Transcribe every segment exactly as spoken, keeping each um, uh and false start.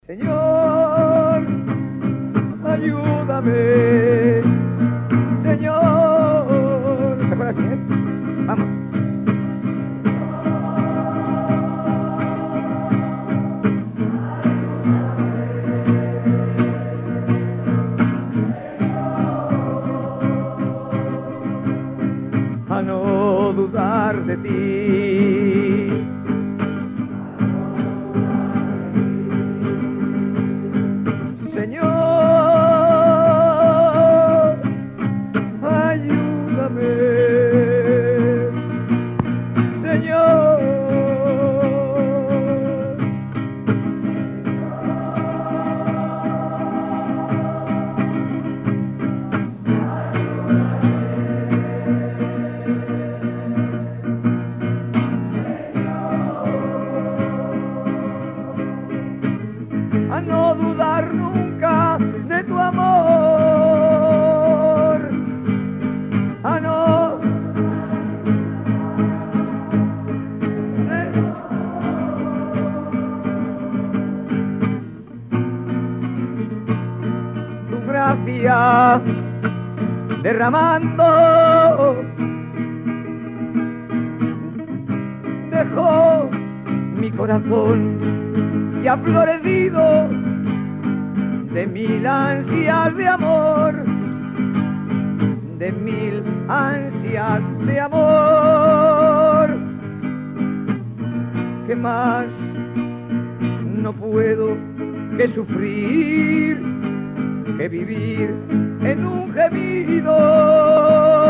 Señor, ayúdame, Señor. ¿Te acuerdas, eh? Vamos. A no dudar de ti, Señor, ayúdame, Señor. A no dudar nunca de tu amor, a no tu gracia derramando dejó mi corazón y ha florecido de mil ansias de amor, de mil ansias de amor. ¿Qué más no puedo que sufrir, que vivir en un gemido?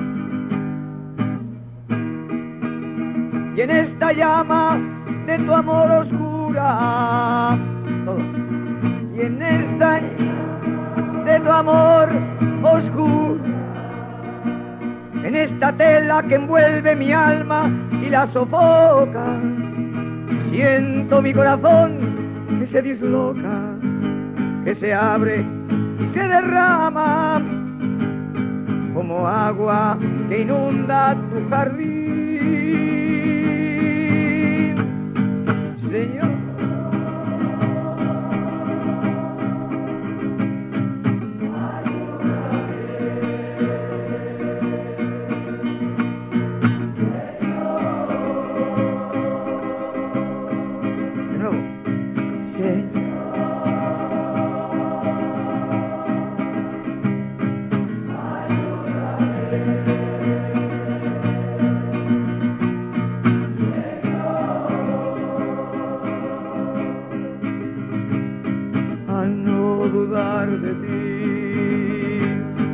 Y en esta llama de tu amor oscura, todo. Y en esta de tu amor oscuro, en esta tela que envuelve mi alma y la sofoca, siento mi corazón que se disloca, que se abre y se derrama como agua que inunda tu jardín, Señor. A no dudar de ti,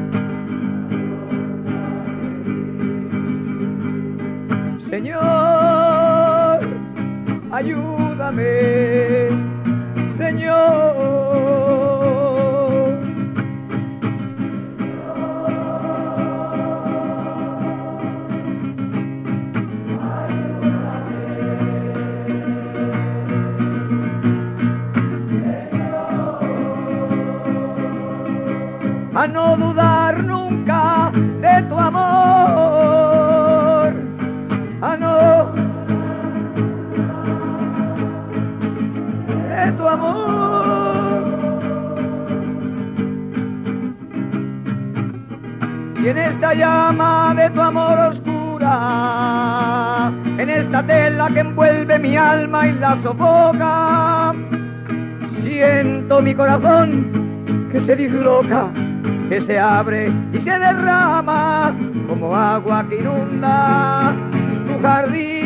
Señor, ayúdame, Señor. A no dudar nunca de tu amor, a no de tu amor. Y en esta llama de tu amor oscura, en esta tela que envuelve mi alma y la sofoca, siento mi corazón que se disloca, que se abre y se derrama como agua que inunda tu jardín.